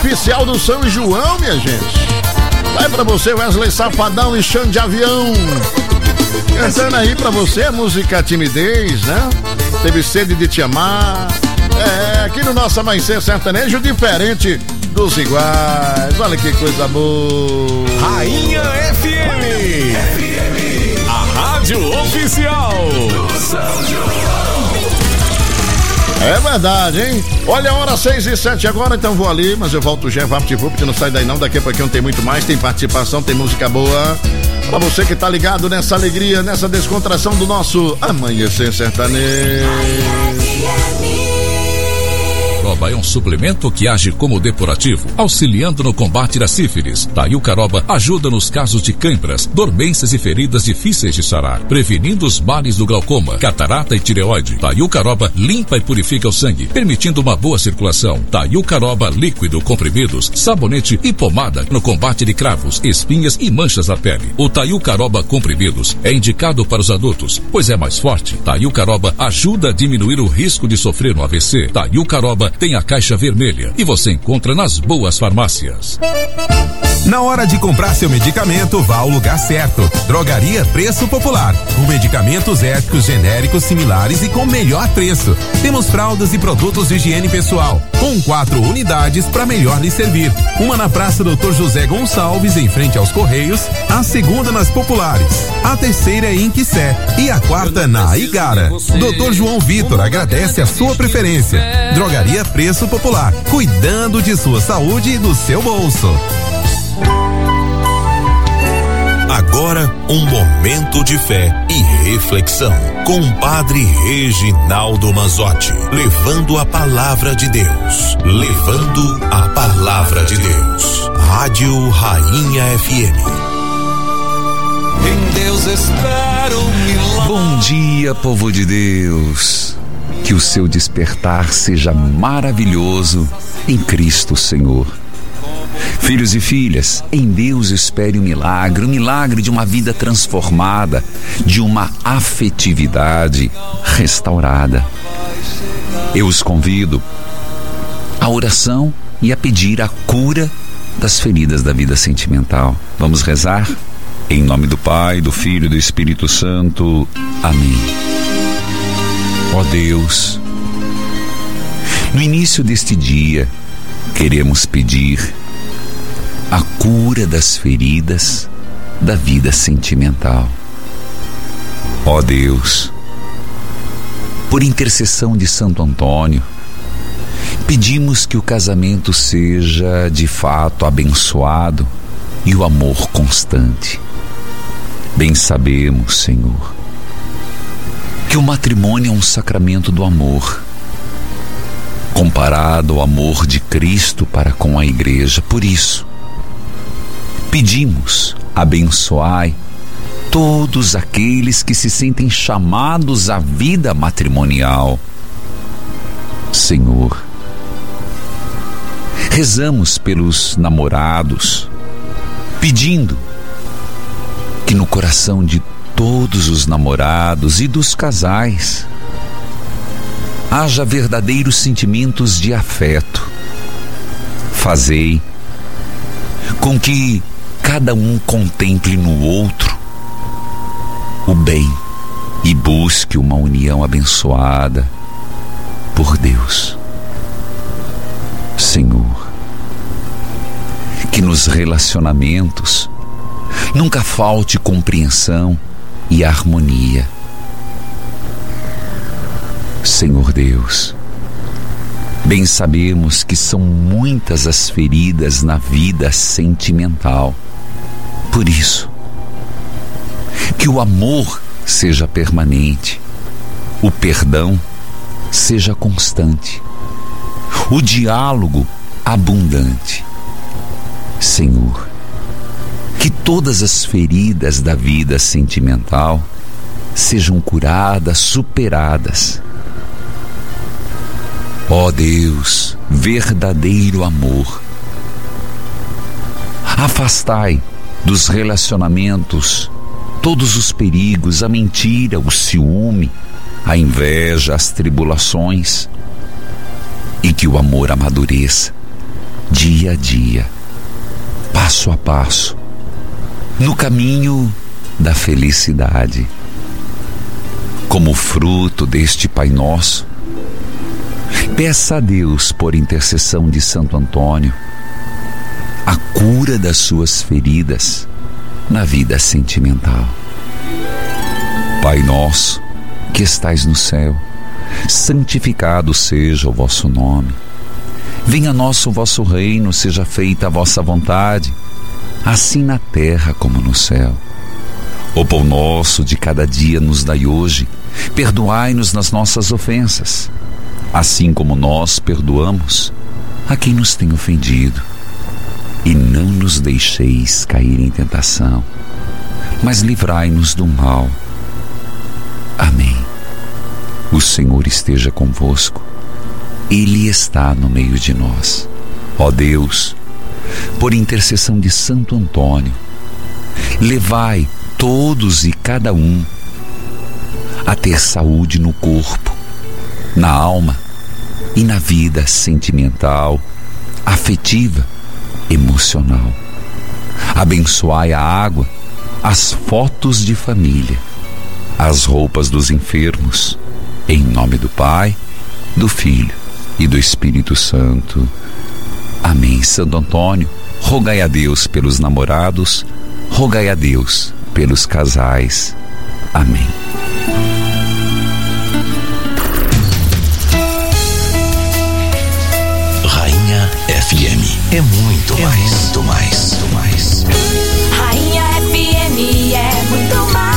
oficial do São João, minha gente. Vai pra você, Wesley Safadão e Xande de Avião. Cantando aí pra você a música Timidez, né? Teve sede de te amar. Aqui no nosso Amanhecer Sertanejo, diferente dos iguais. Olha que coisa boa. Rainha FM. A rádio oficial do São João. É verdade, hein? Olha a hora 6:07 agora, então vou ali, mas eu volto já, VaptVupt, não sai daí não, daqui a pouquinho tem muito mais, tem participação, tem música boa. Pra você que tá ligado nessa alegria, nessa descontração do nosso Amanhecer Sertanejo. Caroba é um suplemento que age como depurativo, auxiliando no combate da sífilis. Tayu Caroba ajuda nos casos de cãibras, dormências e feridas difíceis de sarar, prevenindo os males do glaucoma, catarata e tireoide. Tayu Caroba limpa e purifica o sangue, permitindo uma boa circulação. Tayu Caroba líquido, comprimidos, sabonete e pomada no combate de cravos, espinhas e manchas na pele. O Tayu Caroba comprimidos é indicado para os adultos, pois é mais forte. Tayu Caroba ajuda a diminuir o risco de sofrer um AVC. Tayu Caroba tem a caixa vermelha e você encontra nas boas farmácias. Na hora de comprar seu medicamento, vá ao lugar certo. Drogaria Preço Popular. Com medicamentos éticos, genéricos, similares e com melhor preço. Temos fraldas e produtos de higiene pessoal, com 4 unidades para melhor lhe servir. Uma na Praça Dr. José Gonçalves, em frente aos Correios. A segunda nas Populares. A terceira em Quissé. E a quarta na Igara. Dr. João Vitor agradece a sua preferência. Drogaria Preço Popular. Cuidando de sua saúde e do seu bolso. Agora, um momento de fé e reflexão com o Padre Reginaldo Manzotti, levando a palavra de Deus. Levando a palavra de Deus. Rádio Rainha FM. Em Deus espero um milagre. Bom dia, povo de Deus. Que o seu despertar seja maravilhoso em Cristo Senhor. Filhos e filhas, em Deus espere o milagre de uma vida transformada, de uma afetividade restaurada. Eu os convido à oração e a pedir a cura das feridas da vida sentimental. Vamos rezar? Em nome do Pai, do Filho e do Espírito Santo. Amém. Ó Deus, no início deste dia, queremos pedir a cura das feridas da vida sentimental. Ó Deus, por intercessão de Santo Antônio, pedimos que o casamento seja de fato abençoado e o amor constante. Bem sabemos, Senhor, que o matrimônio é um sacramento do amor, comparado ao amor de Cristo para com a Igreja. Por isso, pedimos, abençoai todos aqueles que se sentem chamados à vida matrimonial. Senhor, rezamos pelos namorados, pedindo que no coração de todos os namorados e dos casais haja verdadeiros sentimentos de afeto. Fazei com que cada um contemple no outro o bem e busque uma união abençoada por Deus. Senhor, que nos relacionamentos nunca falte compreensão e harmonia. Senhor Deus, bem sabemos que são muitas as feridas na vida sentimental. Por isso, que o amor seja permanente, o perdão seja constante, o diálogo abundante. Senhor, que todas as feridas da vida sentimental sejam curadas, superadas. Ó Deus, verdadeiro amor, afastai dos relacionamentos todos os perigos, a mentira, o ciúme, a inveja, as tribulações, e que o amor amadureça, dia a dia, passo a passo, no caminho da felicidade. Como fruto deste Pai Nosso, peça a Deus, por intercessão de Santo Antônio, a cura das suas feridas na vida sentimental. Pai nosso, que estais no céu, santificado seja o vosso nome. Venha a nós o vosso reino, seja feita a vossa vontade, assim na terra como no céu. O pão nosso de cada dia nos dai hoje, perdoai-nos nas nossas ofensas, assim como nós perdoamos a quem nos tem ofendido. E não nos deixeis cair em tentação, mas livrai-nos do mal. Amém. O Senhor esteja convosco, Ele está no meio de nós. Ó Deus, por intercessão de Santo Antônio, levai todos e cada um a ter saúde no corpo, na alma e na vida sentimental, afetiva, emocional. Abençoai a água, as fotos de família, as roupas dos enfermos, em nome do Pai, do Filho e do Espírito Santo. Amém. Santo Antônio, rogai a Deus pelos namorados, rogai a Deus pelos casais. Amém. Rainha FM é muito mais, muito mais, muito mais. Rainha FM é muito mais.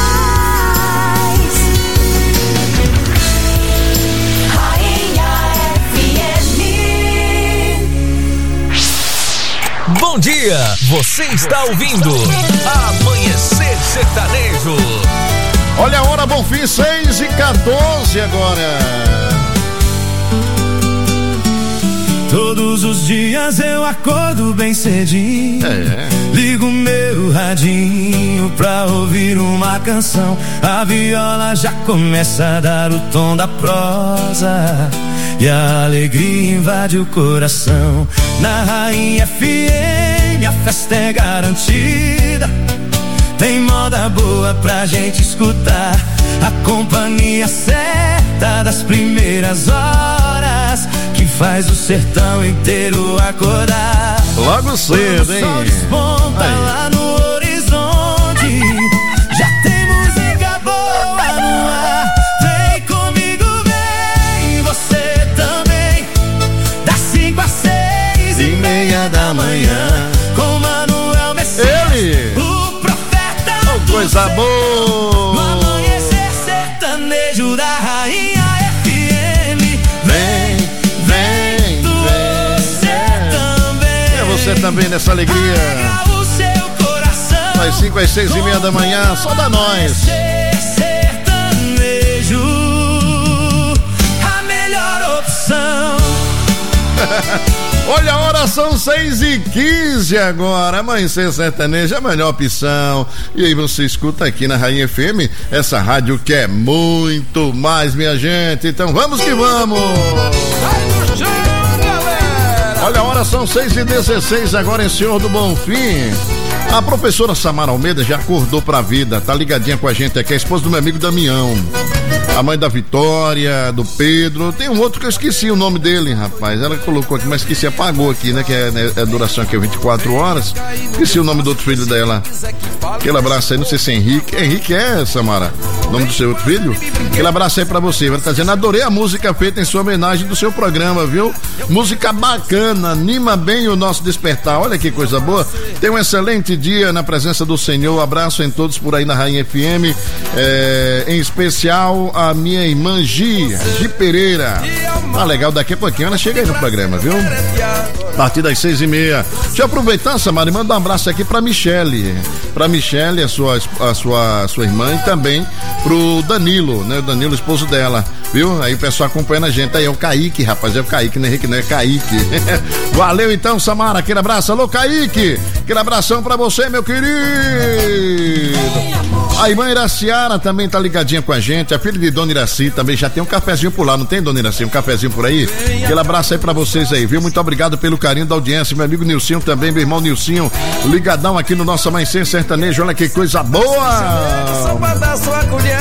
Bom dia, você está ouvindo Amanhecer Sertanejo. Olha a hora, Bonfim, 6h14 agora. Todos os dias eu acordo bem cedinho, ligo meu radinho pra ouvir uma canção. A viola já começa a dar o tom da prosa e a alegria invade o coração. Na Rainha FM a festa é garantida, tem moda boa pra gente escutar, a companhia certa das primeiras horas que faz o sertão inteiro acordar. Logo cedo, hein? O sol desponta lá no horizonte, já tem música boa no ar. Vem comigo, vem você também, das 5 às 6h30 da manhã, com Manuel Messias, ele, o profeta do coisa boa. No amanhecer sertanejo da Rainha FM. Vem, você também nessa alegria. O seu coração, das 5 às 6h30 da manhã, só dá nós. Sertanejo, a melhor opção. Olha a hora, são 6h15 agora. Amanhecer Sertanejo é a melhor opção. E aí você escuta aqui na Rainha FM, essa rádio que é muito mais, minha gente. Então vamos que vamos. Olha a hora, são 6h16 agora em Senhor do Bonfim. A professora Samara Almeida já acordou pra vida, tá ligadinha com a gente aqui, a esposa do meu amigo Damião, a mãe da Vitória, do Pedro. Tem um outro que eu esqueci o nome dele, rapaz. Ela colocou aqui, mas esqueci, apagou aqui, né? Que é a duração aqui é 24 horas. Esqueci o nome do outro filho dela. Aquele abraço aí, não sei se é Henrique. Henrique é, Samara? O nome do seu outro filho? Aquele abraço aí pra você. Ela tá dizendo, adorei a música feita em sua homenagem do seu programa, viu? Música bacana, anima bem o nosso despertar. Olha que coisa boa. Tem um excelente dia na presença do Senhor. Abraço em todos por aí na Rainha FM. Em especial a minha irmã Gi Pereira. Ah, legal, daqui a pouquinho ela chega aí no programa, viu? A partir das 6h30. Deixa eu aproveitar, Samara, e mandar um abraço aqui pra Michele. Pra Michele, a sua irmã, e também pro Danilo, né? O Danilo, esposo dela, viu? Aí o pessoal acompanhando a gente. Aí é o Kaique, rapaz, é o Kaique, não é Henrique, não é Kaique. Valeu então, Samara, aquele abraço. Alô, Kaique, aquele abração pra você, meu querido. A irmã Iraciara também tá ligadinha com a gente, a filha de Dona Iraci também já tem um cafezinho por lá, não tem, Dona Iraci? Um cafezinho por aí? Aquele abraço aí pra vocês aí, viu? Muito obrigado pelo carinho da audiência, meu amigo Nilcinho também, meu irmão Nilcinho, ligadão aqui no nosso Amanhecer Sertanejo, olha que coisa boa! Só pra dar sua colher.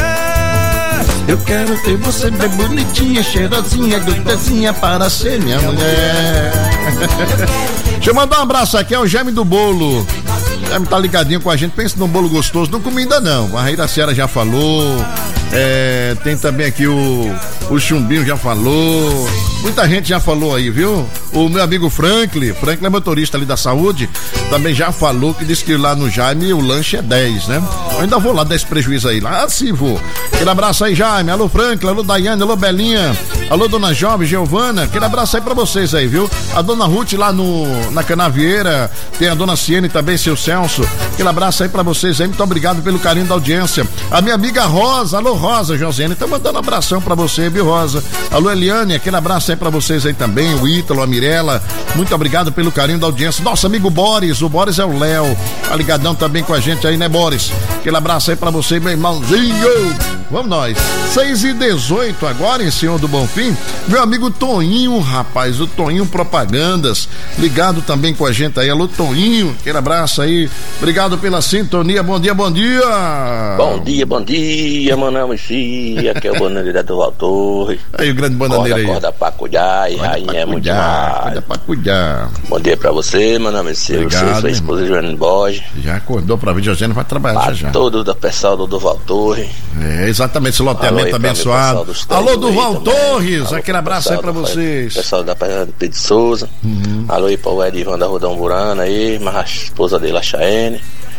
Eu quero ter você bem bonitinha, cheirosinha, gostosinha para ser minha mulher. Deixa eu mandar um abraço aqui, é o Jaime do Bolo. O Jaime tá ligadinho com a gente, pensa num bolo gostoso, não comi ainda não, a Iraciara já falou, tem também aqui o Chumbinho já falou, muita gente já falou aí, viu? O meu amigo Franklin é motorista ali da saúde, também já falou que disse que lá no Jaime o lanche é 10, né? Eu ainda vou lá dar esse prejuízo aí, lá sim vou. Aquele abraço aí, Jaime, alô Franklin, alô Daiane, alô Belinha, alô Dona Jovem, Giovana, aquele abraço aí pra vocês aí, viu? A Dona Ruth lá na Canavieira, tem a Dona Ciene também, seu Celso, aquele abraço aí pra vocês aí, muito obrigado pelo carinho da audiência. A minha amiga Rosa, alô Rosa, Josiane, tá mandando um abração pra você, viu Rosa? Alô Eliane, aquele abraço aí pra vocês aí também, o Ítalo, a Mirella, muito obrigado pelo carinho da audiência. Nosso amigo Boris, o Boris é o Léo, tá ligadão também com a gente aí, né Boris? Aquele abraço aí pra você, meu irmãozinho. Vamos nós, 6h18 agora em Senhor do Bonfim, meu amigo Toninho, rapaz, o Toninho Propagandas, ligado também com a gente aí, alô Toninho, aquele abraço aí, obrigado pela sintonia, bom dia, bom dia. Bom dia, Manuel Mexia, aqui é o Bananeira do Valtor. Aí o grande Bananeira aí. Acorda pra cuidar, e rainha é muito demais. Acorda pra cuidar. Bom dia pra você, Manuel Mexia, você, sua esposa Joana Borges. Já acordou pra vir, Josiane vai trabalhar já. Todo o pessoal do Duval Torres. Exatamente, esse loteamento abençoado. Alô, Duval Torres, aquele abraço aí pra vocês. Pessoal da Pedro Souza. Alô aí pra o Edivan da Rodão Burana aí, mas a esposa dele, a Chaene.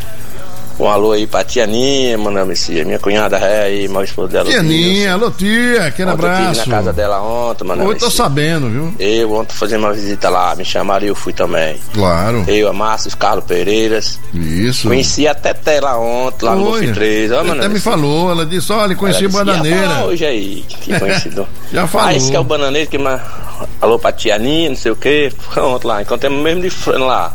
Um alô aí pra tia Ninha, Manuel Messias, minha cunhada aí, meu esposo dela. Tia Ninha, alô tia, aquele abraço. Eu estive na casa dela ontem, Manuel Messias. Eu tô sabendo, viu? Eu ontem fazendo uma visita lá, me chamaram e eu fui também. Claro. Eu, a Márcia, os Carlos Pereiras. Isso. Conheci a Teté lá ontem, lá no Bonfim 3. Ó, Manuel. Até me falou, ela disse, olha, conheci o Bananeira. Hoje aí, que conhecido. Já falou. Ah, esse que é o Bananeira, que alô pra tia Ninha, não sei o que, ontem lá, encontramos mesmo de frente lá.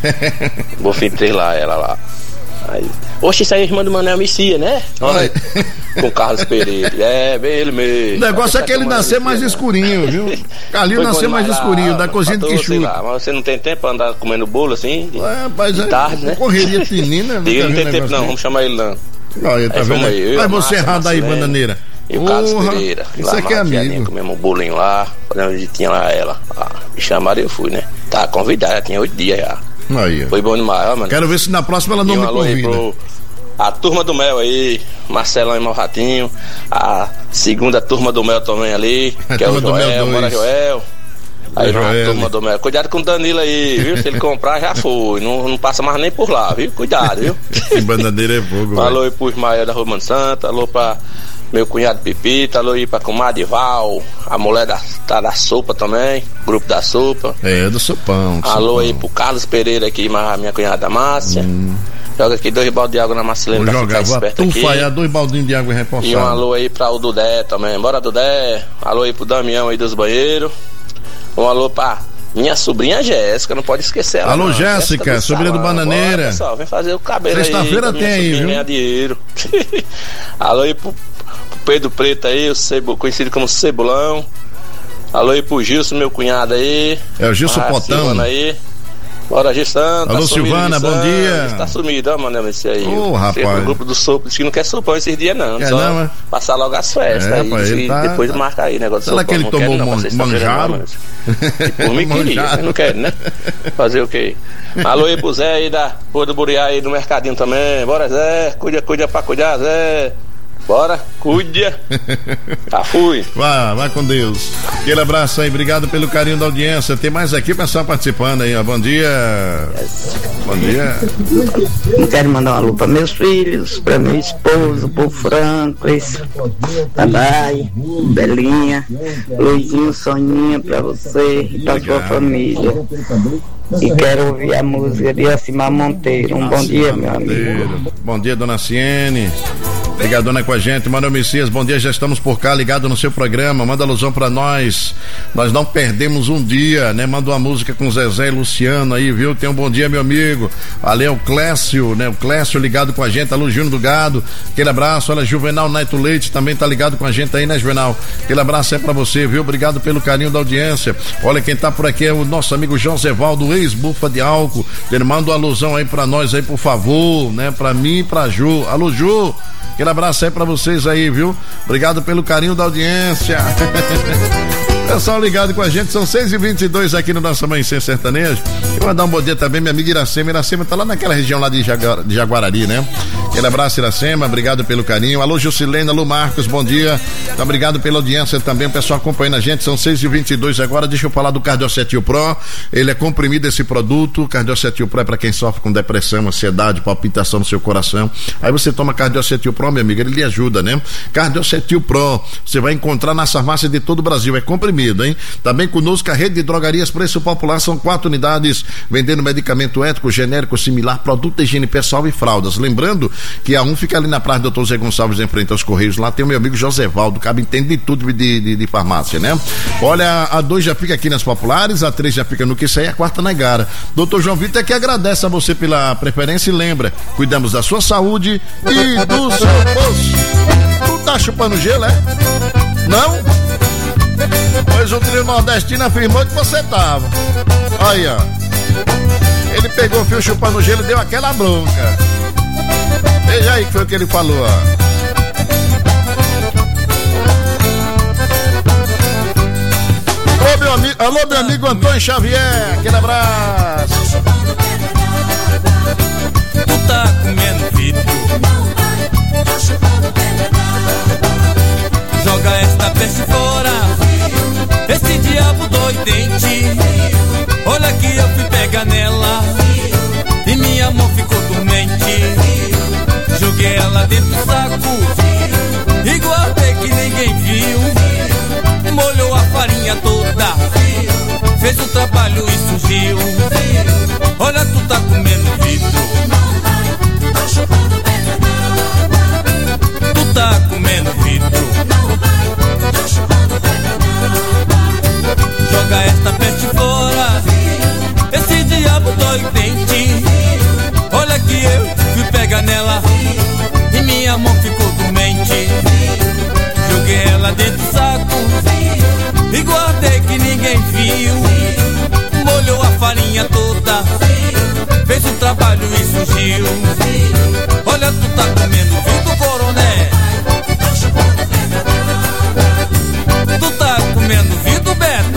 Bonfim 3 lá, ela lá. Aí. Oxe, isso aí é irmã do Manuel Messias, né? Olha. Com Carlos Pereira. É, bem ele mesmo. O negócio é que ele nascer mais escurinho, viu? Carlinho nascer mais escurinho, da cozinha de Quixuta. Mas você não tem tempo pra andar comendo bolo assim? Rapaz, de tarde, né? Correria finina. Ele não tem tempo não, vamos chamar ele lá. Olha, tá vendo aí? Vai você errado aí, Bananeira. E o Carlos Pereira. Isso aqui é amigo. Comemos um bolinho lá, fazendo uma visitinha lá, ela. Me chamaram e eu fui, né? Tá convidada, tinha 8 dias já. Aí, foi bom demais, ó, mano. Quero ver se na próxima ela não me convida. A turma do Mel aí, Marcelão e Malratinho. A segunda turma do Mel também ali, que é o Joel, bora Joel. Aí a turma do Mel. Cuidado com o Danilo aí, viu? Se ele comprar, já foi. Não passa mais nem por lá, viu? Cuidado, viu? Que Bananeira é fogo. Alô aí pro Ismael da Romano Santa, alô pra meu cunhado Pepita, alô aí pra comadre Val, a mulher tá da sopa também, grupo da sopa. É, do sopão. Alô aí pro Carlos Pereira aqui, a minha cunhada Márcia. Joga aqui 2 baldes de água na Marcelina pra ficar esperto aqui. Vou jogar 2 baldinhos de água repousada. E um alô aí pra o Dudé também, bora Dudé. Alô aí pro Damião aí dos banheiros. Um alô pra minha sobrinha Jéssica, não pode esquecer ela. Alô, Jéssica, sobrinha do Bananeira. Bora, pessoal, vem fazer o cabelo aí. Sexta-feira tem aí, viu? Ganhar dinheiro. Alô aí pro Pedro Preto aí, conhecido como Cebolão. Alô aí pro Gilson, meu cunhado aí. É o Gilson Potão. Aí. Bora, Gilson. Alô, tá Silvana, bom dia. Tá sumido, ó, mano, esse aí. Ô, rapaz. O grupo do Sopro diz que não quer sopão esses dias, não. Quer só não, é? Passar logo as festas. É, aí, rapaz, e tá, depois marca aí, negócio do sopão. Será que ele tomou manjaro? Por mim queria, mas não quero, né? Fazer o quê? Alô aí pro Zé aí da Rua do Buriá aí do Mercadinho também. Bora, Zé. Cuida pra cuidar, Zé. Bora, cuida. Tá, fui. Vai com Deus. Aquele abraço aí, obrigado pelo carinho da audiência. Tem mais aqui, o pessoal participando aí, ó. Bom dia. Bom dia. Eu quero mandar um alô para meus filhos, para meu esposo, pro Franklin, Tadai, Belinha, Luizinho, Soninha, para você e para sua família. E quero ouvir a música de Acimar Monteiro. Um bom dia, meu amigo. Bom dia, dona Ciene. Ligadona com a gente, Manuel Messias, bom dia, já estamos por cá, ligado no seu programa, manda alusão pra nós não perdemos um dia, né, manda uma música com Zezé e Luciano aí, viu, tem um bom dia, meu amigo, valeu, o Clécio, né, o Clécio ligado com a gente, alô, Júnior do Gado, aquele abraço, olha, Juvenal Neto Leite também tá ligado com a gente aí, né, Juvenal, aquele abraço é pra você, viu, obrigado pelo carinho da audiência, olha, quem tá por aqui é o nosso amigo Josevaldo, ex-bufa de álcool, ele manda uma alusão aí pra nós aí, por favor, né, pra mim e pra Ju, alô, Ju, aquele abraço aí pra vocês aí, viu? Obrigado pelo carinho da audiência. Pessoal ligado com a gente, são 6h22 aqui no nosso Amanhecer Sertanejo. Eu vou mandar um bom dia também, minha amiga Iracema. Iracema tá lá naquela região lá de Jaguarari, né? Aquele abraço, Iracema, obrigado pelo carinho. Alô, Jusilene, alô, Marcos, bom dia. Obrigado pela audiência também, o pessoal acompanhando a gente, são 6h22 agora. Deixa eu falar do Cardiocetil Pro. Ele é comprimido, esse produto. Cardiocetil Pro é pra quem sofre com depressão, ansiedade, palpitação no seu coração. Aí você toma Cardiocetil Pro, meu amigo, ele lhe ajuda, né? Cardiocetil Pro, você vai encontrar nas farmácias de todo o Brasil, é comprimido, hein? Também conosco a rede de drogarias Preço Popular, são 4 unidades vendendo medicamento ético, genérico, similar, produto de higiene pessoal e fraldas. Lembrando que a 1 fica ali na Praça do Dr. Zé Gonçalves, em frente aos Correios. Lá tem o meu amigo Josevaldo, que entende de tudo de farmácia, né? Olha, a 2 já fica aqui nas Populares, a 3 já fica no Quissé e a 4 na Igara. Doutor João Vitor é que agradece a você pela preferência e lembra, cuidamos da sua saúde e do seu bolso. Tu tá chupando gelo, é? Não? Pois o trio nordestino afirmou que você tava. Aí, ó. Ele pegou o fio chupando gelo e deu aquela bronca. Veja aí que foi o que ele falou, ó. Alô, meu amigo Antônio Xavier, aquele abraço. Tu tá comendo vidro, joga esta peste fora, esse diabo doidente. Olha que eu fui pegar nela e minha mão ficou dormente. Joguei ela dentro do saco e guardei que ninguém viu. Molhou a farinha toda, fez o trabalho e surgiu. Olha, tu tá comendo vidro, tu tá comendo vidro. Joga esta peste fora, esse diabo doidente. Olha que eu fui pegar nela e minha mão ficou dormente. Joguei ela dentro do saco e guardei que ninguém viu. Molhou a farinha toda, fez o trabalho e surgiu. Olha, tu tá comendo vidro, coroné. Tu tá comendo vidro, Beto.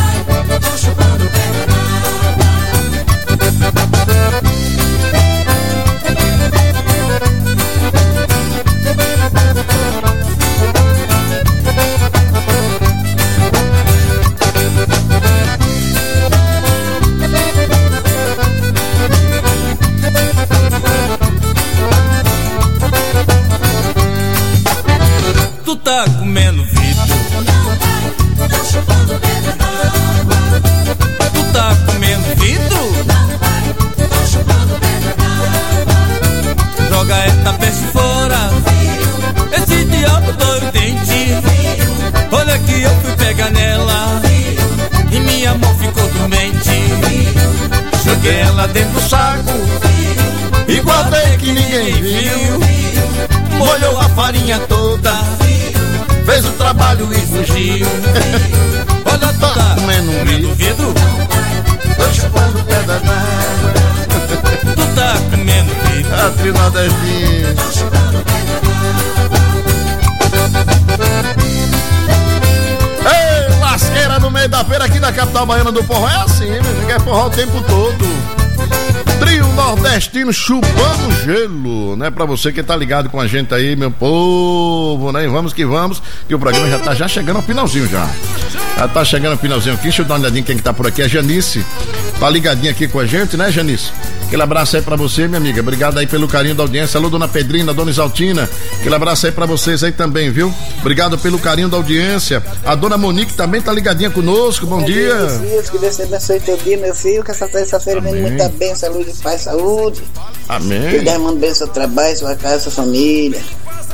Tu tá comendo vidro, tu tá comendo vidro. Joga esta peste fora, esse diabo doidente. Olha que eu fui pegar nela e minha mão ficou dormente. Joguei ela dentro do saco e guardei que ninguém viu. Molhou a farinha toda, fez o trabalho e fugiu. Olha, tu tá comendo vidro, tô chupando pedra d'água. Tu tá comendo vidro, a trio nordestino. Ei, lasqueira no meio da feira aqui da capital baiana do forró. É assim, meu, quer forró o tempo todo. Trio nordestino chupando gelo, né? Pra você que tá ligado com a gente aí, meu povo, né? E vamos, que o programa já tá chegando ao finalzinho já. Já tá chegando ao finalzinho aqui, deixa eu dar uma olhadinha quem que tá por aqui, a Janice. Tá ligadinha aqui com a gente, né, Janice? Aquele abraço aí pra você, minha amiga. Obrigado aí pelo carinho da audiência. Alô, dona Pedrina, dona Isaltina. Aquele abraço aí pra vocês aí também, viu? Obrigado pelo carinho da audiência. A dona Monique também tá ligadinha conosco. Bom dia. Deus, que Deus te abençoe teu dia, meu filho. Que essa terça-feira venha muita bênção, luz, paz, saúde. Amém. Que Deus mande bem seu trabalho, sua casa, sua família.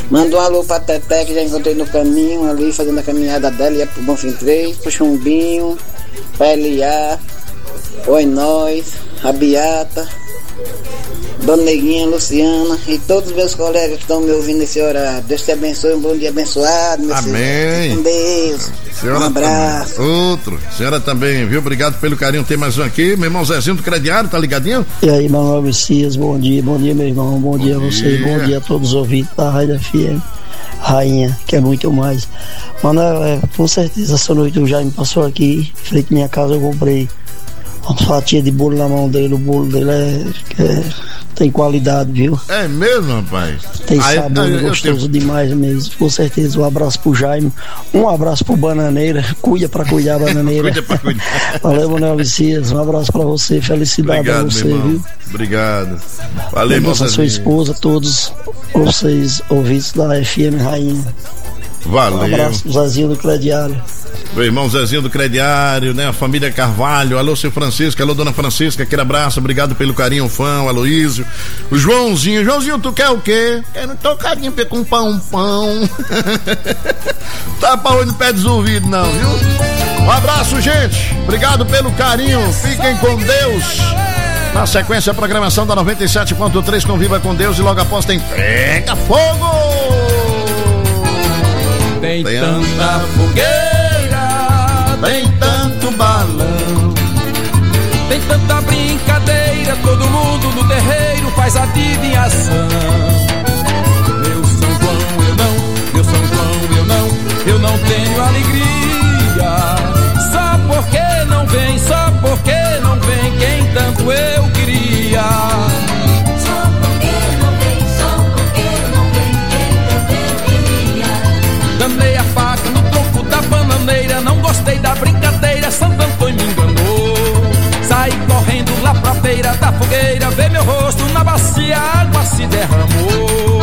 Manda um alô pra Teté, que já encontrei no caminho ali, fazendo a caminhada dela, ia pro Bonfim 3, pro Chumbinho, pra Eliá, Oi Nós, a Beata, Dona Neguinha, Luciana e todos os meus colegas que estão me ouvindo nesse horário. Deus te abençoe, um bom dia abençoado, meu amém. Filho. Com Deus. Senhora, um abraço. Outro. Senhora também, viu? Obrigado pelo carinho. Tem mais um aqui. Meu irmão Zezinho do Crediário, tá ligadinho? E aí, Manuel Messias, bom dia, meu irmão. Bom dia a vocês, bom dia a todos os ouvintes da Rádio FM. Rainha, que é muito mais. Manuel, com certeza, essa noite o Jaime passou aqui, frente à minha casa, eu comprei uma fatia de bolo na mão dele. O bolo dele tem qualidade, viu? É mesmo, rapaz? Tem sabor gostoso demais mesmo. Com certeza, um abraço pro Jaime, um abraço pro Bananeira, cuida pra cuidar, Bananeira. Cuida pra cuidar. Valeu, Manuel Vicias, um abraço pra você, felicidade. Obrigado, a você, viu? Obrigado. Valeu, moça. A sua esposa, todos vocês ouvintes da FM Rainha. Valeu. Um abraço pro Zezinho do Crediário. Meu irmão Zezinho do Crediário, né? A família Carvalho, alô seu Francisco, alô dona Francisca, aquele abraço, obrigado pelo carinho, fã, o Aloísio, o Joãozinho, tu quer o quê? Quero um tocadinho com pão. Tá pra onde pé desolvido não, viu? Um abraço, gente, obrigado pelo carinho, fiquem com Deus. Na sequência, a programação da 97.3 com Viva com Deus e logo após tem Pega Fogo! Tem tanta fogueira, tem tanto balão, tem tanta brincadeira, todo mundo no terreiro faz adivinhação. Meu São João, eu não tenho alegria, só porque não vem quem tanto eu queria. Danei a faca no tronco da bananeira, não gostei da brincadeira, Santo Antônio me enganou. Saí correndo lá pra beira da fogueira, ver meu rosto na bacia, a água se derramou.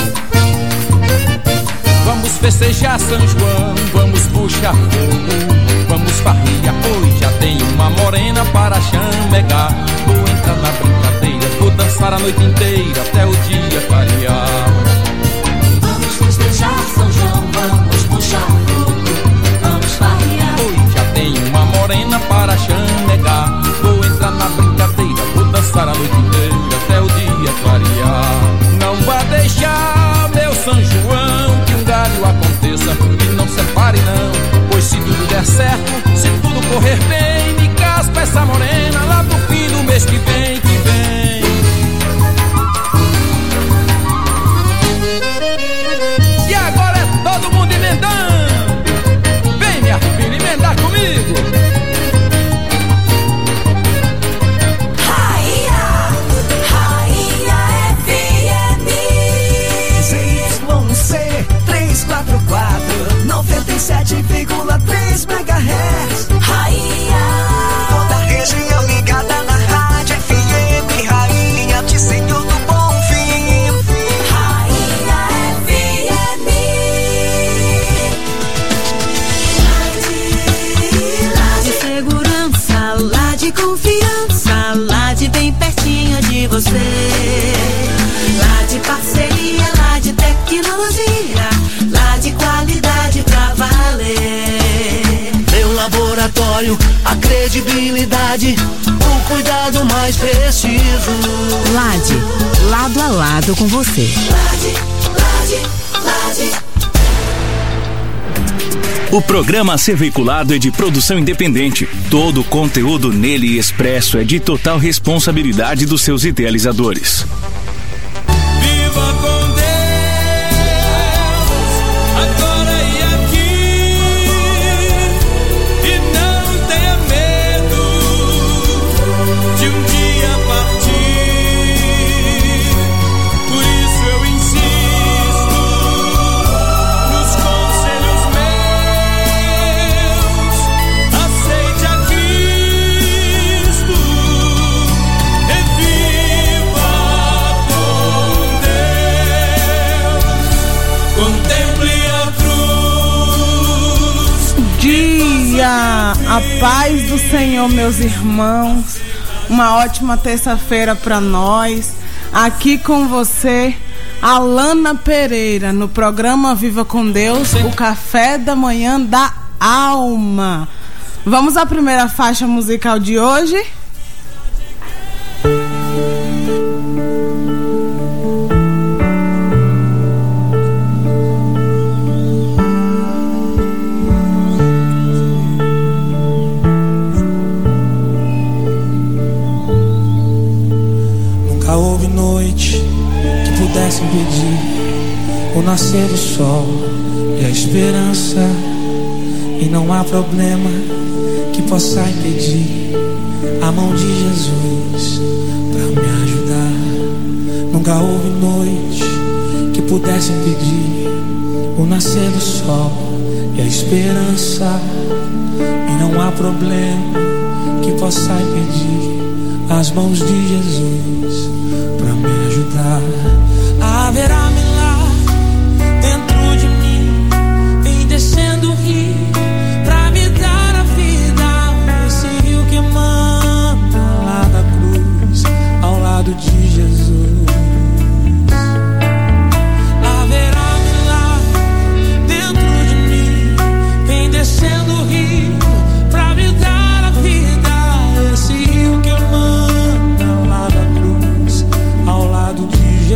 Vamos festejar São João, vamos puxar fogo, vamos farrear, pois já tem uma morena para chamegar. Vou entrar na brincadeira, vou dançar a noite inteira até o dia clarear. Vamos festejar São João, vamos puxar fogo, vamos farrear. Hoje já tem uma morena para chamegar. Vou entrar na brincadeira, vou dançar a noite inteira até o dia clarear. Não vá deixar, meu São João, que um galho aconteça e não separe não. Pois se tudo der certo, se tudo correr bem, me caspa essa morena lá pro fim do mês que vem, E agora é todo mundo emendando. Vem, minha filha, emendar comigo. Rainha FM ZYC 344 97,3 MHz. Rainha, toda a região ligada na Rádio FM Rainha de Senhor do Bom Fim. Rainha FM. Lá de segurança, lá de confiança, lá de bem pertinho de você. Lá de parceria, lá de tecnologia, lá de qualidade pra valer. Meu laboratório, a credibilidade, o cuidado mais preciso. Lade, lado a lado com você. Lade. O programa a ser veiculado é de produção independente. Todo o conteúdo nele expresso é de total responsabilidade dos seus idealizadores. Viva com Deus, agora e aqui, e não tenha medo de um dia partir. Por isso eu insisto nos conselhos meus, aceite a Cristo e viva com Deus. Contemple a cruz. Dia, a paz do Senhor, meus irmãos. Uma ótima terça-feira para nós. Aqui com você, Alana Pereira, no programa Viva com Deus, o café da manhã da alma. Vamos à primeira faixa musical de hoje. Nunca houve noite que pudesse impedir o nascer do sol e a esperança, e não há problema que possa impedir a mão de Jesus pra me ajudar. Nunca houve noite que pudesse impedir o nascer do sol e a esperança, e não há problema que possa impedir as mãos de Jesus pra me ajudar. Haverá milagre dentro de mim, vem descendo o rio pra me dar a vida. Esse rio que emana lá da cruz, ao lado de Jesus. Haverá milagre dentro de mim, vem descendo o rio pra me dar a vida. Esse rio que emana lá da cruz, ao lado de Jesus.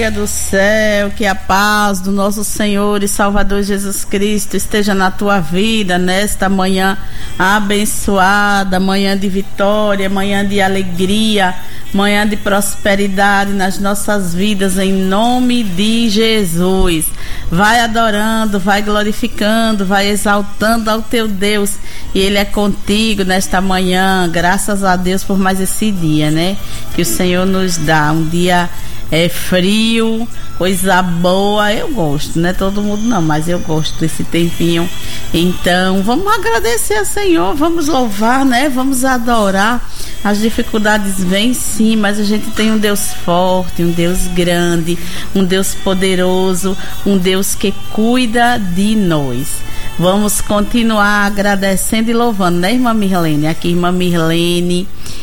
amiga do céu, que a paz do nosso Senhor e Salvador Jesus Cristo esteja na tua vida nesta manhã abençoada, manhã de vitória, manhã de alegria, manhã de prosperidade nas nossas vidas, em nome de Jesus. Vai adorando, vai glorificando, vai exaltando ao teu Deus, e Ele é contigo nesta manhã. Graças a Deus por mais esse dia, né? Que o Senhor nos dá, um dia frio, coisa boa. Eu gosto, não é todo mundo não, mas eu gosto desse tempinho. Então vamos agradecer ao Senhor, vamos louvar, né? Vamos adorar. As dificuldades vêm sim, mas a gente tem um Deus forte, um Deus grande, um Deus poderoso, um Deus que cuida de nós. Vamos continuar agradecendo e louvando, né, irmã Mirlene? Aqui, irmã Mirlene,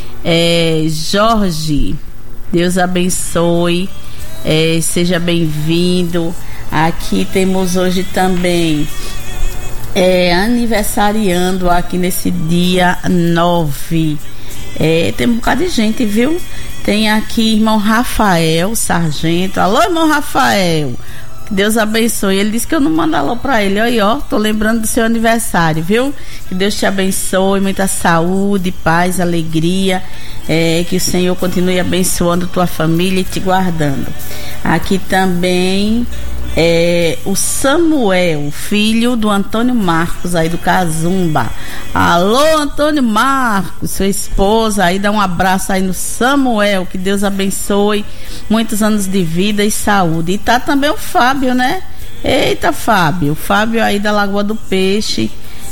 Jorge, Deus abençoe, seja bem-vindo. Aqui temos hoje também aniversariando aqui nesse dia 9. Tem um bocado de gente, viu? Tem aqui irmão Rafael Sargento. Alô, irmão Rafael, que Deus abençoe. Ele disse que eu não mando alô pra ele. Aí, ó, tô lembrando do seu aniversário, viu? Que Deus te abençoe, muita saúde, paz, alegria. Que o Senhor continue abençoando tua família e te guardando. Aqui também o Samuel, filho do Antônio Marcos, aí do Cazumba. Alô, Antônio Marcos, sua esposa, aí dá um abraço aí no Samuel, que Deus abençoe, muitos anos de vida e saúde. E tá também o Fábio, né? Eita, Fábio, o Fábio aí da Lagoa do Peixe,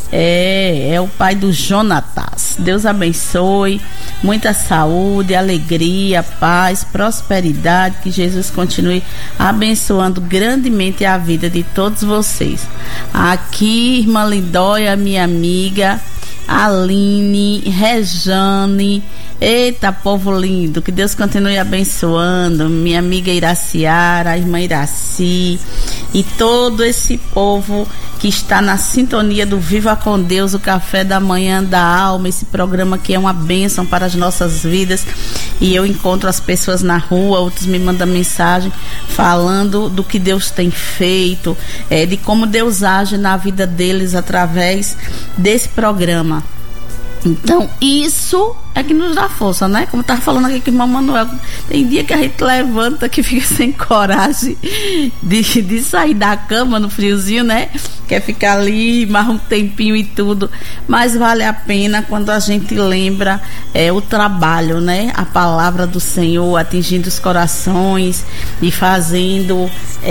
é o pai do Jonatas. Deus abençoe, muita saúde, alegria, paz, prosperidade, que Jesus continue abençoando grandemente a vida de todos vocês. Aqui, irmã Lindóia, minha amiga Aline, Rejane, eita, povo lindo, que Deus continue abençoando, minha amiga Iraciara, a irmã Iraci e todo esse povo que está na sintonia do Viva com Deus, o Café da Manhã da Alma, esse programa que é uma bênção para as nossas vidas. E eu encontro as pessoas na rua, outros me mandam mensagem falando do que Deus tem feito, de como Deus age na vida deles através desse programa. Então, isso é que nos dá força, né? Como eu estava falando aqui com o irmão Manuel, tem dia que a gente levanta que fica sem coragem de sair da cama no friozinho, né? Quer ficar ali mais um tempinho e tudo, mas vale a pena quando a gente lembra o trabalho, né? A palavra do Senhor atingindo os corações e fazendo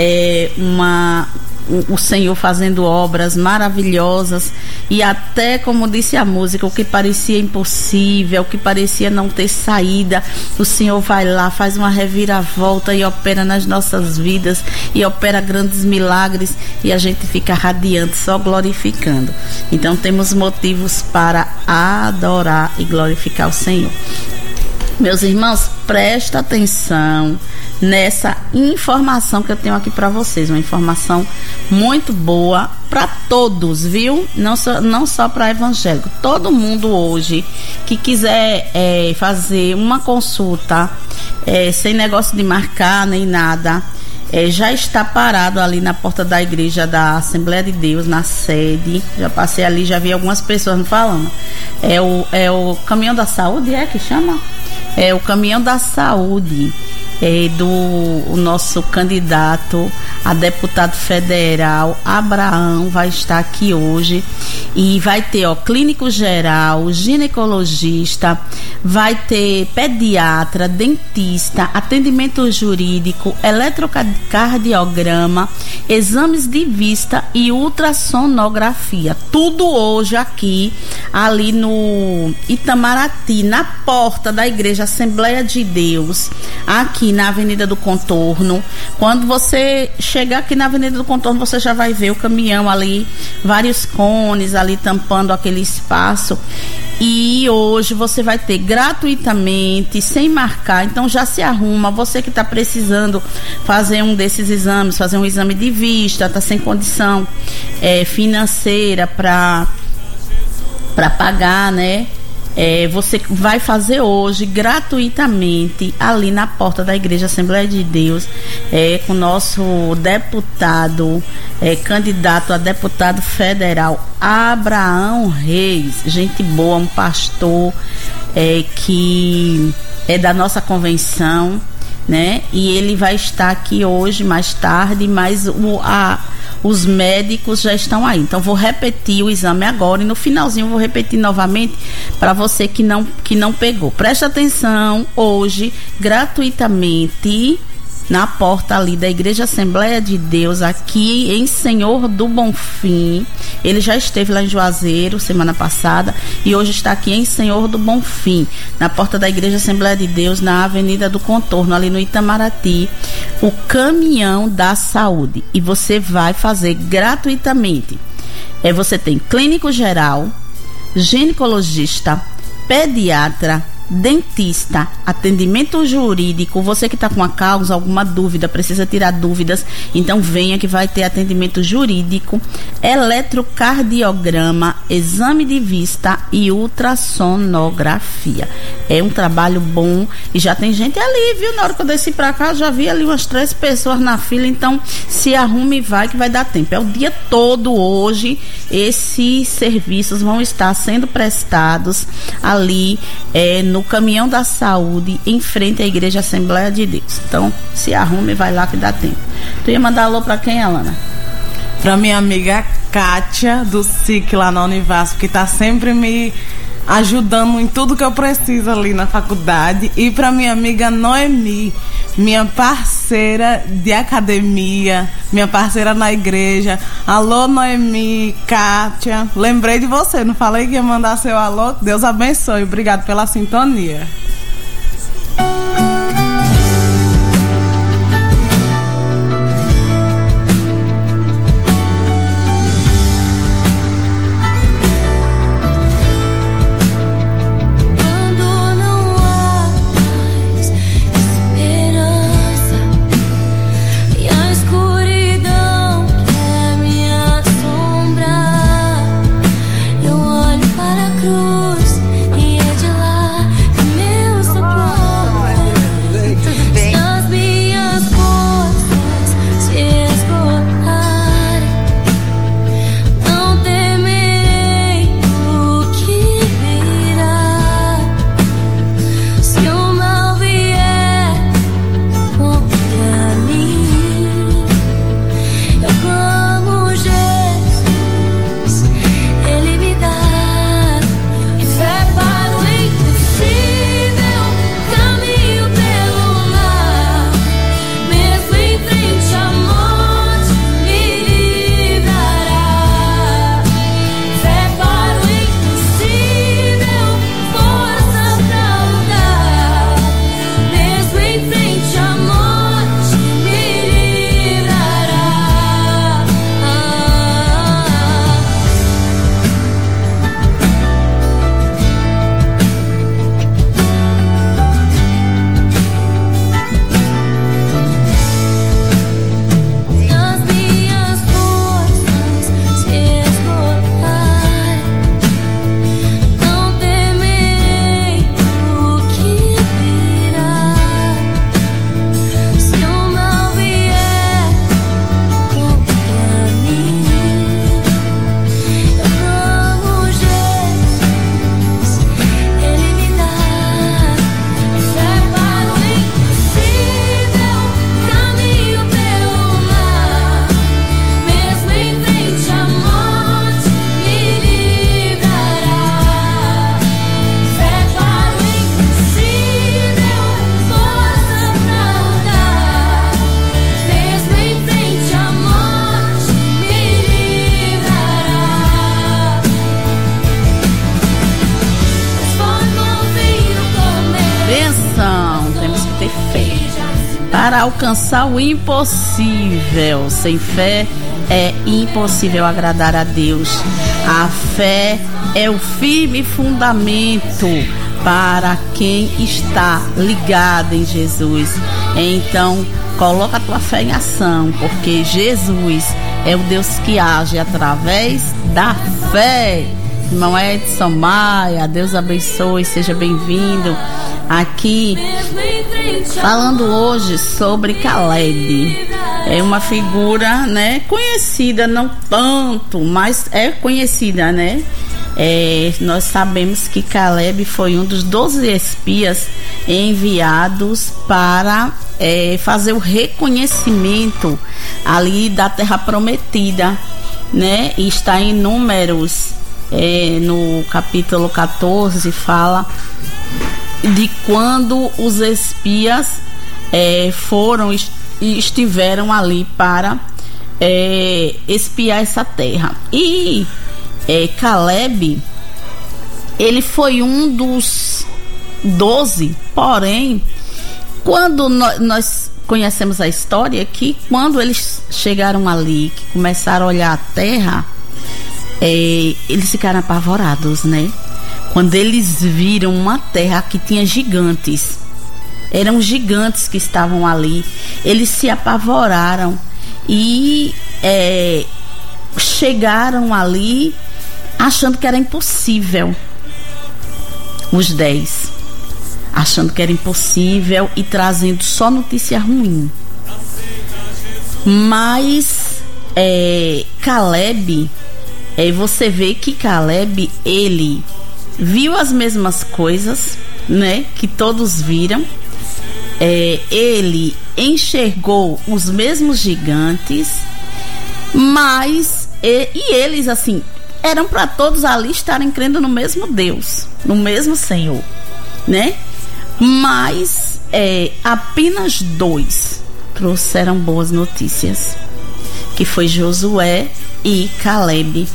o Senhor fazendo obras maravilhosas, e até, como disse a música, o que parecia impossível, o que parecia não ter saída, o Senhor vai lá, faz uma reviravolta e opera nas nossas vidas, e opera grandes milagres, e a gente fica radiante, só glorificando. Então temos motivos para adorar e glorificar o Senhor. Meus irmãos, presta atenção nessa informação que eu tenho aqui para vocês, uma informação muito boa para todos, viu? Não só para evangélico, todo mundo hoje que quiser fazer uma consulta, sem negócio de marcar nem nada, já está parado ali na porta da igreja da Assembleia de Deus, na sede. Já passei ali, já vi algumas pessoas me falando. É o Caminhão da Saúde, que chama? É o Caminhão da Saúde, do nosso candidato a deputado federal, Abraão, vai estar aqui hoje. E vai ter clínico geral, ginecologista, vai ter pediatra, dentista, atendimento jurídico, eletrocardiograma, exames de vista e ultrassonografia. Tudo hoje aqui, ali no Itamaraty, na porta da Igreja Assembleia de Deus, aqui na Avenida do Contorno. Quando você chegar aqui na Avenida do Contorno, você já vai ver o caminhão ali, vários cones ali tampando aquele espaço. E hoje você vai ter gratuitamente, sem marcar. Então já se arruma, você que está precisando fazer um desses exames, fazer um exame de vista, está sem condição financeira para pagar, né? Você vai fazer hoje gratuitamente ali na porta da Igreja Assembleia de Deus, com o nosso deputado, candidato a deputado federal, Abraão Reis. Gente boa, um pastor que é da nossa convenção, né? E ele vai estar aqui hoje, mais tarde, mas os médicos já estão aí. Então vou repetir o exame agora e no finalzinho vou repetir novamente para você que não pegou. Presta atenção, hoje, gratuitamente, na porta ali da Igreja Assembleia de Deus, aqui em Senhor do Bonfim. Ele já esteve lá em Juazeiro semana passada e hoje está aqui em Senhor do Bonfim, na porta da Igreja Assembleia de Deus, na Avenida do Contorno, ali no Itamaraty, o Caminhão da Saúde. E você vai fazer gratuitamente. Você tem clínico geral, ginecologista, pediatra, dentista, atendimento jurídico. Você que está com uma causa, alguma dúvida, precisa tirar dúvidas, então venha que vai ter atendimento jurídico, eletrocardiograma, exame de vista e ultrassonografia. É um trabalho bom e já tem gente ali, viu? Na hora que eu desci pra cá, já vi ali umas 3 pessoas na fila, então se arrume e vai que vai dar tempo. É o dia todo hoje, esses serviços vão estar sendo prestados ali no Caminhão da Saúde, em frente à Igreja Assembleia de Deus. Então, se arrume e vai lá que dá tempo. Tu ia mandar alô pra quem, Alana? Pra minha amiga Kátia, do SIC lá na Univasf, que tá sempre me ajudando em tudo que eu preciso ali na faculdade. E pra minha amiga Noemi, minha parceira de academia, minha parceira na igreja. Alô, Noemi, Kátia, lembrei de você, não falei que ia mandar seu alô? Deus abençoe, obrigado pela sintonia. Para alcançar o impossível. Sem fé é impossível agradar a Deus. A fé é o firme fundamento para quem está ligado em Jesus. Então, coloca a tua fé em ação, porque Jesus é o Deus que age através da fé. Irmão Edson Maia, Deus abençoe, seja bem-vindo aqui. Falando hoje sobre Caleb. É uma figura, né, conhecida, não tanto, mas é conhecida, né? Nós sabemos que Caleb foi um dos 12 espias enviados para fazer o reconhecimento ali da terra prometida, né? E está em Números, no capítulo 14, fala de quando os espias foram e estiveram ali para espiar essa terra. E Caleb, ele foi um dos 12, porém, quando nós conhecemos a história, que quando eles chegaram ali, que começaram a olhar a terra, eles ficaram apavorados, né? Quando eles viram uma terra que tinha gigantes, eram gigantes que estavam ali, eles se apavoraram e chegaram ali achando que era impossível. Os 10 achando que era impossível e trazendo só notícia ruim. Mas Caleb, você vê que Caleb, ele viu as mesmas coisas, né, que todos viram. Ele enxergou os mesmos gigantes, mas e eles, assim, eram para todos ali estarem crendo no mesmo Deus, no mesmo Senhor, né? Mas apenas 2 trouxeram boas notícias, que foi Josué e Caleb.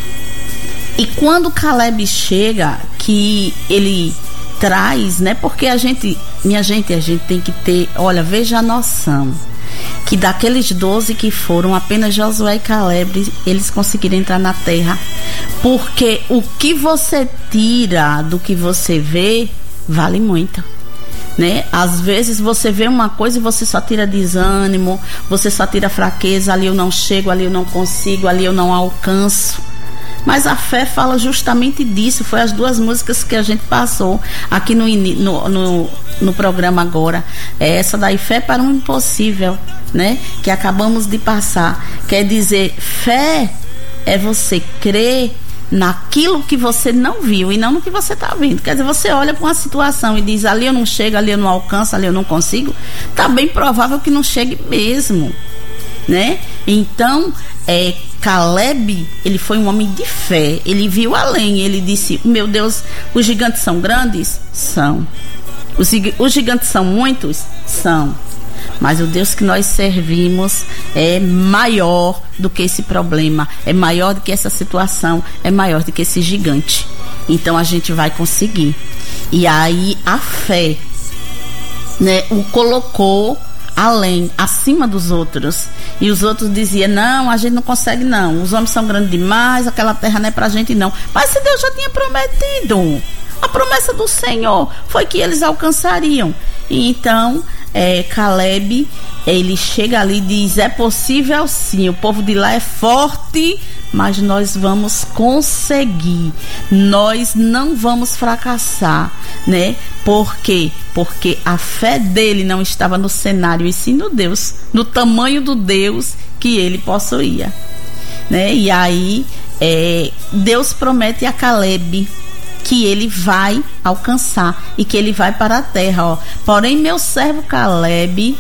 E quando Caleb chega, que ele traz, né? Porque a gente tem que ter, olha, veja a noção, que daqueles 12 que foram, apenas Josué e Caleb, eles conseguiram entrar na terra. Porque o que você tira do que você vê, vale muito, né? Às vezes você vê uma coisa e você só tira desânimo, você só tira fraqueza, ali eu não chego, ali eu não consigo, ali eu não alcanço. Mas a fé fala justamente disso. Foi as 2 músicas que a gente passou aqui no programa agora. Essa daí, Fé para um Impossível, né? Que acabamos de passar. Quer dizer, fé é você crer naquilo que você não viu e não no que você está vendo. Quer dizer, você olha para uma situação e diz, ali eu não chego, ali eu não alcanço, ali eu não consigo. Está bem provável que não chegue mesmo, né? Então, Caleb, ele foi um homem de fé. Ele viu além, ele disse, meu Deus, os gigantes são grandes? São. Os gigantes são muitos? São. Mas o Deus que nós servimos é maior do que esse problema, é maior do que essa situação, é maior do que esse gigante. Então a gente vai conseguir. E aí a fé, né, o colocou além, acima dos outros. E os outros diziam, não, a gente não consegue não, os homens são grandes demais, aquela terra não é pra gente não. Mas se Deus já tinha prometido, a promessa do Senhor foi que eles alcançariam. E então Caleb, ele chega ali e diz, é possível sim, o povo de lá é forte, mas nós vamos conseguir, nós não vamos fracassar, né? Por quê? Porque a fé dele não estava no cenário, e sim no Deus, no tamanho do Deus que ele possuía, né? E aí Deus promete a Caleb que ele vai alcançar e que ele vai para a terra, ó. Porém, meu servo Caleb,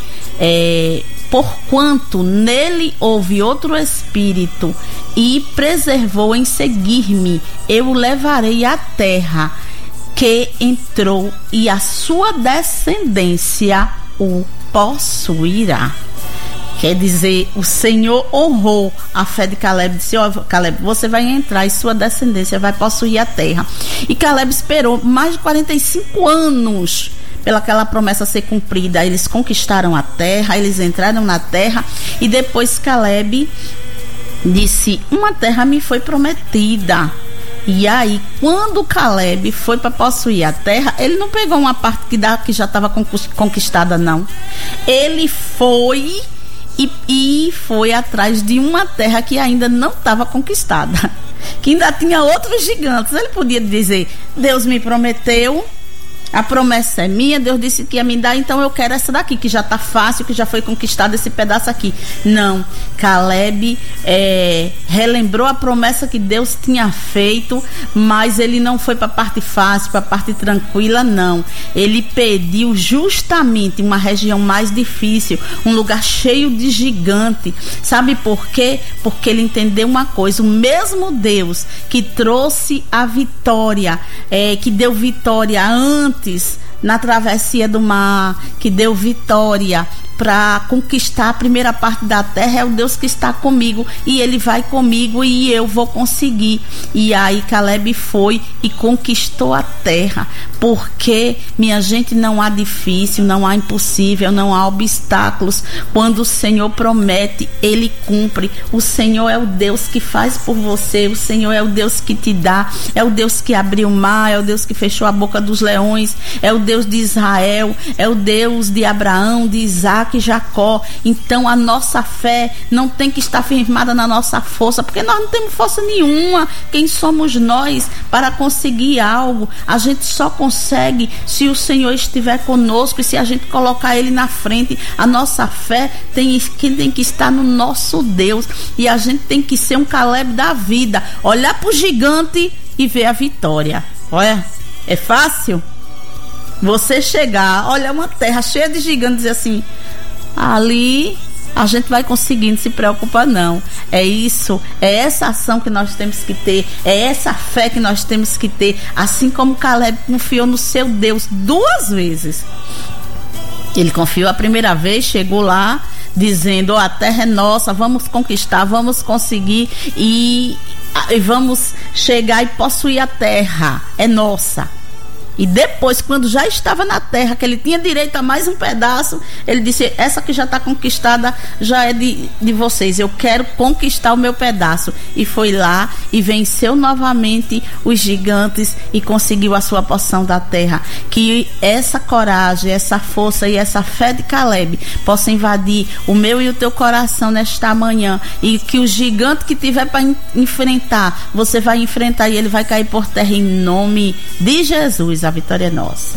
porquanto nele houve outro espírito e preservou em seguir-me, eu o levarei à terra que entrou e a sua descendência o possuirá. Quer dizer, o Senhor honrou a fé de Caleb, disse, ó, Caleb, você vai entrar e sua descendência vai possuir a terra. E Caleb esperou mais de 45 anos pelaquela promessa ser cumprida. Eles conquistaram a terra, eles entraram na terra, e depois Caleb disse, uma terra me foi prometida. E aí, quando Caleb foi para possuir a terra, ele não pegou uma parte que já estava conquistada, não. Ele foi e foi atrás de uma terra que ainda não estava conquistada. que ainda tinha outros gigantes. Ele podia dizer: Deus me prometeu, a promessa é minha, Deus disse que ia me dar, então eu quero essa daqui, que já está fácil, que já foi conquistado esse pedaço aqui. Não, Caleb relembrou a promessa que Deus tinha feito, mas ele não foi para a parte fácil, para a parte tranquila, não. Ele pediu justamente uma região mais difícil, um lugar cheio de gigante. Sabe por quê? Porque ele entendeu uma coisa: o mesmo Deus que trouxe a vitória, que deu vitória antes na travessia do mar, que deu vitória para conquistar a primeira parte da terra, é o Deus que está comigo, e ele vai comigo e eu vou conseguir. E aí Caleb foi e conquistou a terra, porque, minha gente, não há difícil, não há impossível, não há obstáculos. Quando o Senhor promete, ele cumpre. O Senhor é o Deus que faz por você, o Senhor é o Deus que te dá, é o Deus que abriu o mar, é o Deus que fechou a boca dos leões, é o Deus de Israel, é o Deus de Abraão, de Isaac e Jacó. Então a nossa fé não tem que estar firmada na nossa força, porque nós não temos força nenhuma. Quem somos nós para conseguir algo? A gente só consegue se o Senhor estiver conosco e se a gente colocar ele na frente. A nossa fé tem que estar no nosso Deus, e a gente tem que ser um Caleb da vida, olhar para o gigante e ver a vitória. Olha, é fácil você chegar, olha uma terra cheia de gigantes e dizer assim: ali a gente vai conseguir, não se preocupa não. É isso, é essa ação que nós temos que ter, é essa fé que nós temos que ter, assim como Caleb confiou no seu Deus 2 vezes. Ele confiou a primeira vez, chegou lá dizendo: a terra é nossa, vamos conquistar, vamos conseguir e vamos chegar e possuir a terra, é nossa. E depois, quando já estava na terra, que ele tinha direito a mais um pedaço, ele disse: essa que já está conquistada já é de vocês, eu quero conquistar o meu pedaço. E foi lá e venceu novamente os gigantes e conseguiu a sua porção da terra. Que essa coragem, essa força e essa fé de Caleb possa invadir o meu e o teu coração nesta manhã, e que o gigante que tiver para enfrentar, você vai enfrentar e ele vai cair por terra em nome de Jesus. A vitória é nossa.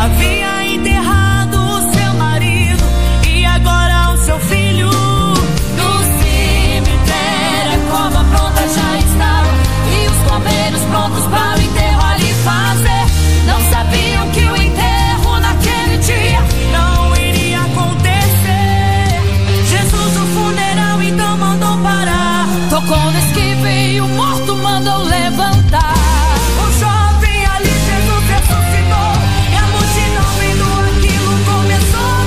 havia enterrado o seu marido e agora o seu filho. No cemitério a cova pronta já estava e os bombeiros prontos para o enterro ali fazer. Não sabiam que o enterro naquele dia não iria acontecer. Jesus o funeral então mandou parar, tocou no esquife e o morto mandou levantar. O jovem ali Jesus ressuscitou e a multidão vendo aquilo começou a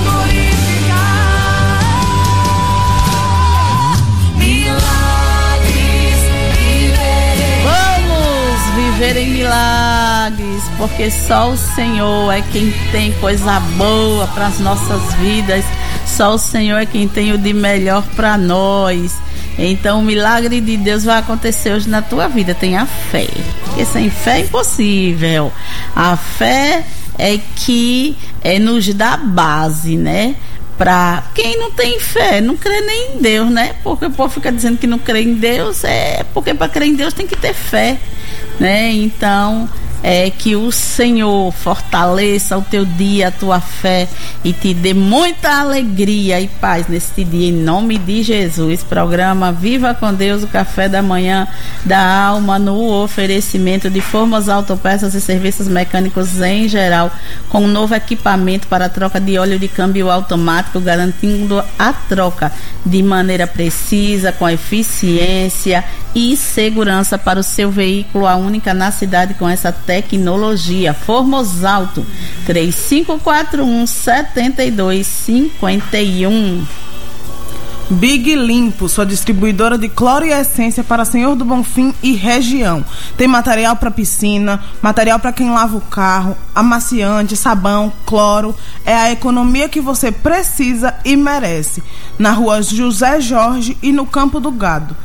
glorificar. Milagres viverei. Vamos viver em milagres, porque só o Senhor é quem tem coisa boa para as nossas vidas. Só o Senhor é quem tem o de melhor para nós. Então o milagre de Deus vai acontecer hoje na tua vida. Tenha fé, porque sem fé é impossível. A fé é que nos dá base, né? Pra quem não tem fé, não crê nem em Deus, né? Porque o povo fica dizendo que não crê em Deus, porque para crer em Deus tem que ter fé, né? Então que o Senhor fortaleça o teu dia, a tua fé e te dê muita alegria e paz neste dia, em nome de Jesus. Programa Viva com Deus, o café da manhã da alma, no oferecimento de Formas Autopeças e serviços mecânicos em geral, com um novo equipamento para troca de óleo de câmbio automático, garantindo a troca de maneira precisa, com eficiência e segurança para o seu veículo, a única na cidade com essa tecnologia. Formosalto 3541-7251. Big Limpo, sua distribuidora de cloro e essência para Senhor do Bonfim e região. Tem material para piscina, material para quem lava o carro, amaciante, sabão, cloro. É a economia que você precisa e merece. Na rua José Jorge e no Campo do Gado.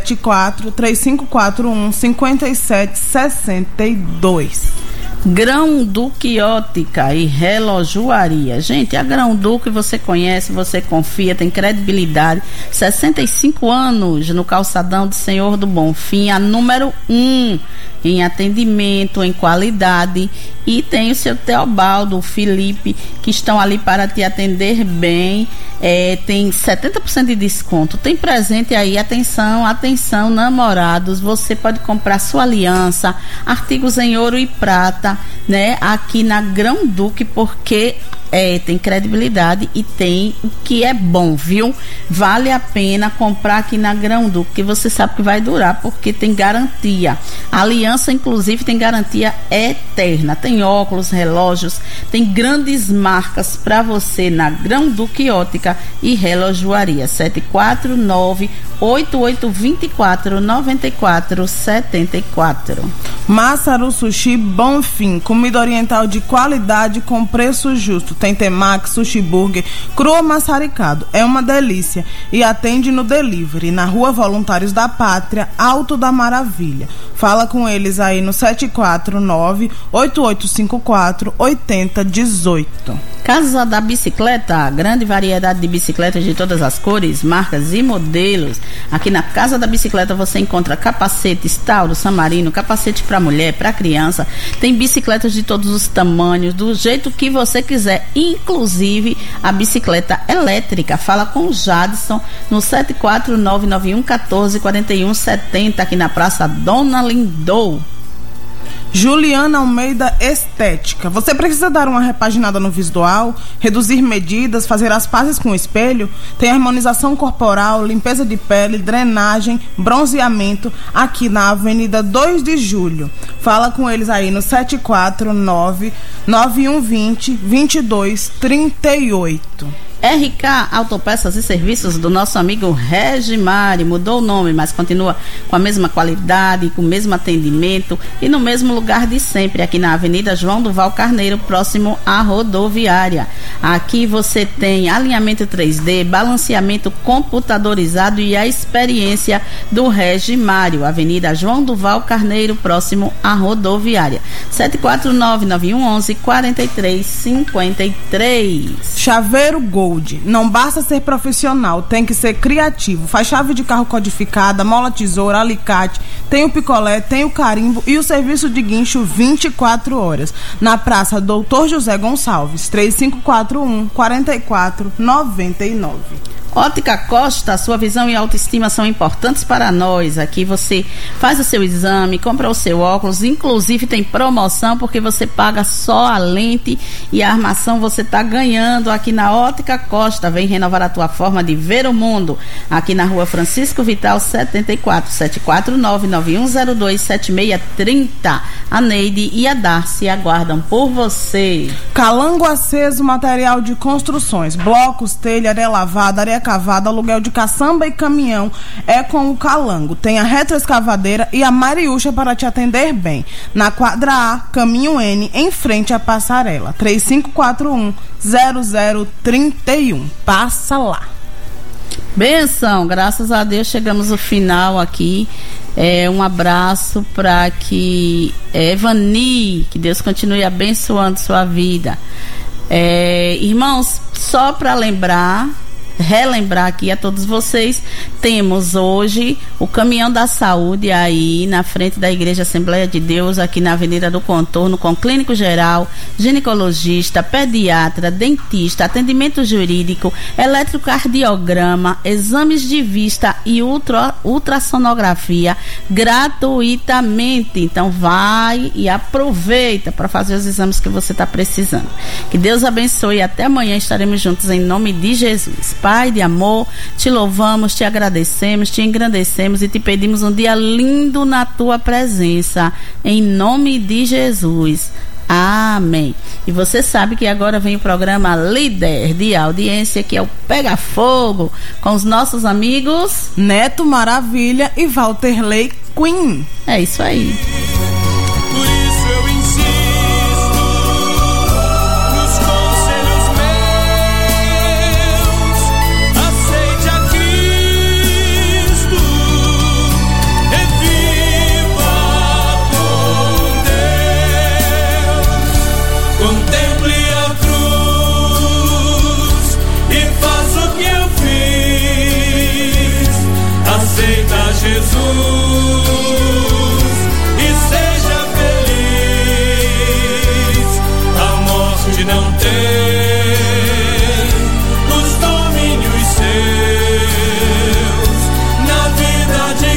74-3541-5762. Grão Duque Ótica e Relojoaria. Gente, a Grão Duque você conhece, você confia, tem credibilidade. 65 anos no calçadão de Senhor do Bonfim, a número 1 em atendimento, em qualidade. E tem o seu Teobaldo, o Felipe, que estão ali para te atender bem. Tem 70% de desconto. Tem presente aí, atenção, atenção, namorados. Você pode comprar sua aliança, artigos em ouro e prata, né? Aqui na Grão Duque, porque tem credibilidade e tem o que é bom, viu? Vale a pena comprar aqui na Grão Duque, que você sabe que vai durar, porque tem garantia. A aliança, inclusive, tem garantia eterna. Tem óculos, relógios, tem grandes marcas para você na Grão Duque Ótica e Relojoaria. 749-8824-9474. Massaru Sushi Bonfim, comida oriental de qualidade com preço justo. Tem temaki, sushi burger, cru maçaricado. É uma delícia. E atende no delivery, na Rua Voluntários da Pátria, Alto da Maravilha. Fala com eles aí no 749-8854-8018. Casa da Bicicleta, grande variedade de bicicletas de todas as cores, marcas e modelos. Aqui na Casa da Bicicleta você encontra capacetes Tauro, San Marino, capacete para mulher, para criança. Tem bicicletas de todos os tamanhos, do jeito que você quiser, inclusive a bicicleta elétrica. Fala com o Jadson no 74991144170, aqui na Praça Dona Lindou. Juliana Almeida Estética. Você precisa dar uma repaginada no visual, reduzir medidas, fazer as pazes com o espelho? Tem harmonização corporal, limpeza de pele, drenagem, bronzeamento, aqui na Avenida 2 de Julho. Fala com eles aí no 749-9120-2238. RK Autopeças e Serviços do nosso amigo Regimari. Mudou o nome, mas continua com a mesma qualidade, com o mesmo atendimento e no mesmo lugar de sempre, aqui na Avenida João Duval Carneiro, próximo à rodoviária. Aqui você tem alinhamento 3D, balanceamento computadorizado e a experiência do Regimário. Avenida João Duval Carneiro, próximo à rodoviária. 749-9111-4353. Chaveiro Gol. Gold. Não basta ser profissional, tem que ser criativo. Faz chave de carro codificada, mola tesoura, alicate, tem o picolé, tem o carimbo e o serviço de guincho 24 horas. Na Praça Doutor José Gonçalves, 3541-4499. Ótica Costa, sua visão e autoestima são importantes para nós. Aqui você faz o seu exame, compra o seu óculos, inclusive tem promoção porque você paga só a lente e a armação você está ganhando aqui na Ótica Costa. Vem renovar a tua forma de ver o mundo. Aqui na Rua Francisco Vital 74, 749-9102-7630. A Neide e a Darcy aguardam por você. Calango Aceso, material de construções, blocos, telha, areia lavada, areia cavada, aluguel de caçamba e caminhão é com o Calango. Tem a retroescavadeira e a Mariúcha para te atender bem. Na quadra A, caminho N, em frente à passarela. 3541-0031. Passa lá. Benção, graças a Deus chegamos ao final aqui. Um abraço para que Evani, que Deus continue abençoando sua vida. Irmãos, só para relembrar aqui a todos vocês, temos hoje o Caminhão da Saúde aí na frente da Igreja Assembleia de Deus, aqui na Avenida do Contorno, com clínico geral, ginecologista, pediatra, dentista, atendimento jurídico, eletrocardiograma, exames de vista e ultrassonografia gratuitamente. Então vai e aproveita para fazer os exames que você está precisando. Que Deus abençoe e até amanhã estaremos juntos em nome de Jesus. Pai de amor, te louvamos, te agradecemos, te engrandecemos e te pedimos um dia lindo na tua presença, em nome de Jesus. Amém. E você sabe que agora vem o programa líder de audiência, que é o Pega Fogo, com os nossos amigos Neto Maravilha e Valterley Queen. É isso aí. Por isso eu insisto nos conselhos meus. Aceite a Cristo e viva com Deus. Contemple a cruz e faça o que eu fiz. Aceita Jesus e seja feliz. A morte não tem os domínios seus na vida de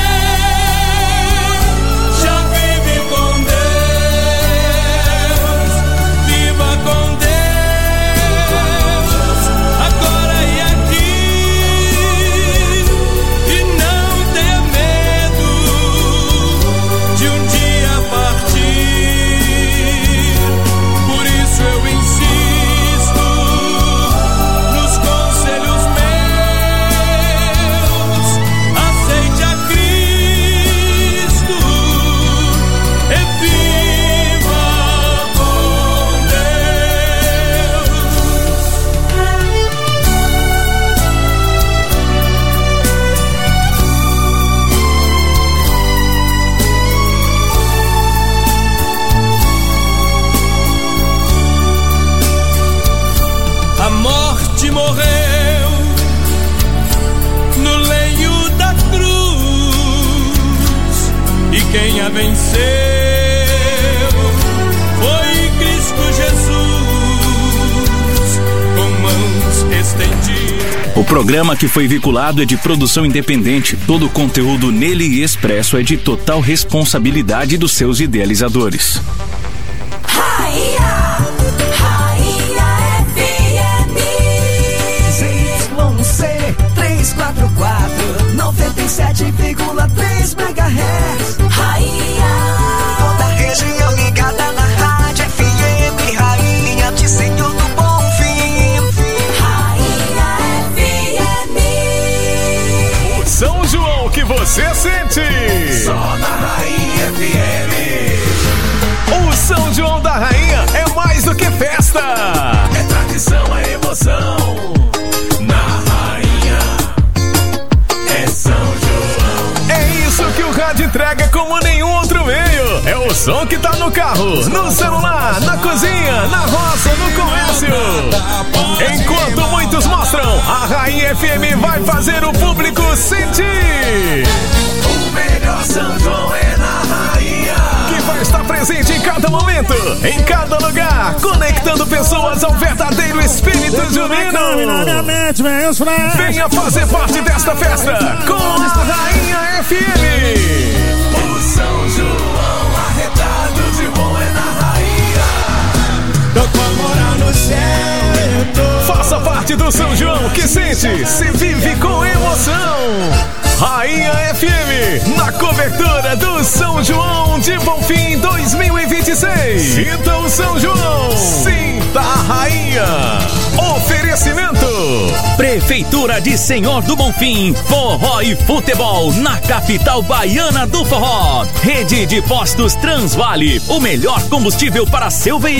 quem já vive com Deus. Viva com Deus agora e aqui, e não tenha medo de um dia partir. Por isso eu insisto nos conselhos meus. Aceite a Cristo e viva com A morte morreu no leio da cruz, e quem a venceu foi Cristo Jesus, com mãos estendidas. O programa que foi vinculado é de produção independente. Todo o conteúdo nele e expresso é de total responsabilidade dos seus idealizadores. ZYC 344 97,3 MHz. Rainha. Toda a região ligada na rádio FM. Rainha de Senhor do Bom Fim. Rainha FM. O São João que você sente. Só na Rainha FM. O São João da Rainha é mais do que festa. É tradição, é emoção. Na Rainha é São João. É isso que o rádio entrega como nenhum outro meio. É o som que tá no carro, no celular, na cozinha, na roça, no comércio. Enquanto muita mostram. A Rainha FM vai fazer o público sentir. O melhor São João é na Rainha, que vai estar presente em cada momento, em cada lugar, conectando pessoas ao verdadeiro espírito junino. Venha fazer parte desta festa com a Rainha FM. O São João arretado de bom é na Rainha. Tô com a moral no céu. Faça parte do São João que sente, se vive com emoção. Rainha FM, na cobertura do São João de Bonfim 2026. Sinta o São João, sinta a Rainha. Oferecimento: Prefeitura de Senhor do Bonfim, forró e futebol na capital baiana do forró. Rede de postos Transvale, o melhor combustível para seu veículo.